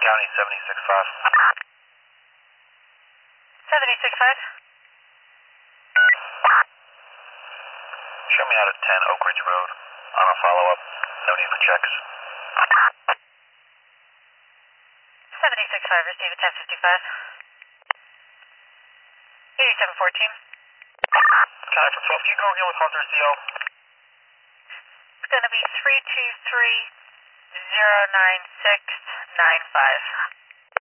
County 76.5. 76.5. Show me out at 10 Oak Ridge Road. On a follow-up, no need for checks. 76.5, receive at 10:55. 8714. County for 12, can you go again with Hunter CO? It's going to be 323-09695.